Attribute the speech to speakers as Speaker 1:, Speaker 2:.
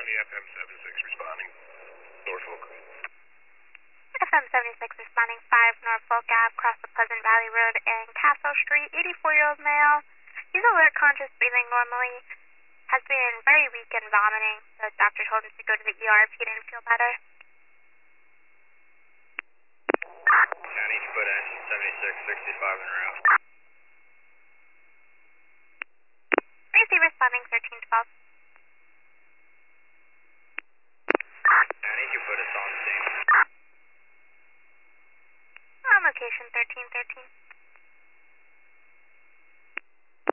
Speaker 1: County FM 76 responding. Norfolk.
Speaker 2: FM 76 responding 5 Norfolk Ave, across the Pleasant Valley Road and Castle Street. 84-year-old male. He's alert, conscious, breathing normally. Has been very weak and vomiting. The doctor told him to go to the ER if he didn't feel better.
Speaker 1: County, put engine 76, 65 en route.
Speaker 2: Tracy responding 1312.
Speaker 1: County, you put us on scene.
Speaker 2: On location 1313.